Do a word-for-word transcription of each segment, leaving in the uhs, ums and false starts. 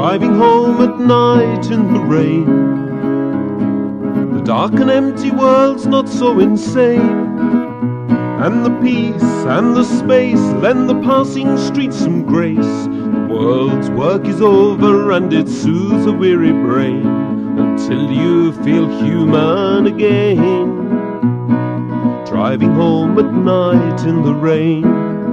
Driving home at night in the rain. The dark and empty world's not so insane, and the peace and the space lend the passing streets some grace. The world's work is over and it soothes a weary brain until you feel human again. Driving home at night in the rain.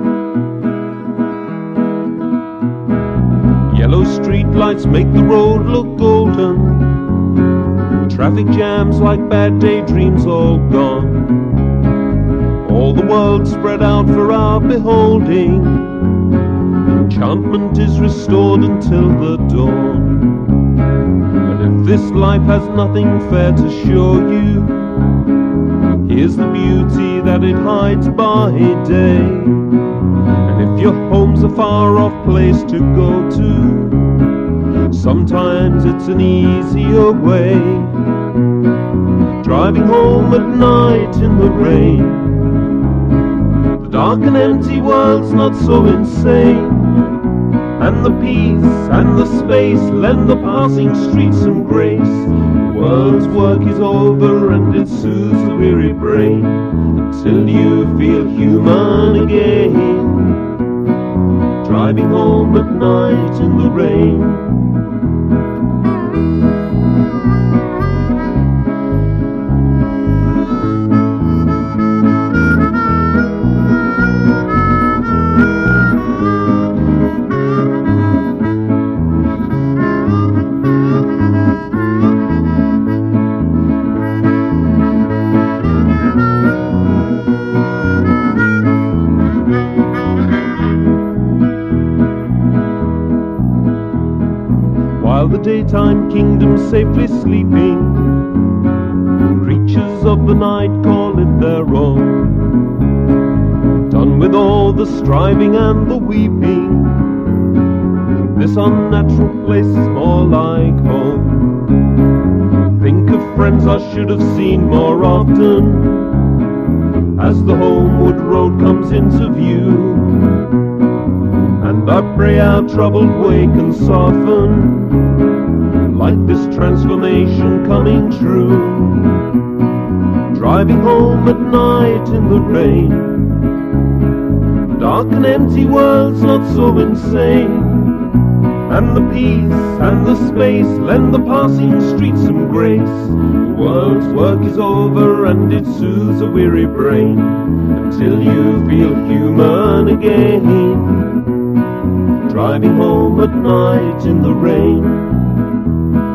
Yellow street lights make the road look golden. Traffic jams like bad daydreams all gone. All the world spread out for our beholding. Enchantment is restored until the dawn. And if this life has nothing fair to show you, here's the beauty that it hides by day. And if your home's a far-off place to go to, sometimes it's an easier way. Driving home at night in the rain. The dark and empty world's not so insane, and the peace and the space lend the passing streets some grace. The world's work is over and it soothes the weary brain until you feel human again. Driving home at night in the rain. While the daytime kingdom's safely sleeping, creatures of the night call it their own. Done with all the striving and the weeping, this unnatural place is more like home. Think of friends I should have seen more often as the homeward road comes into view. And I pray our troubled way can soften, like this transformation coming true. Driving home at night in the rain. The dark and empty world's not so insane, and the peace and the space lend the passing streets some grace. The world's work is over and it soothes a weary brain until you feel human again. Driving home at night in the rain.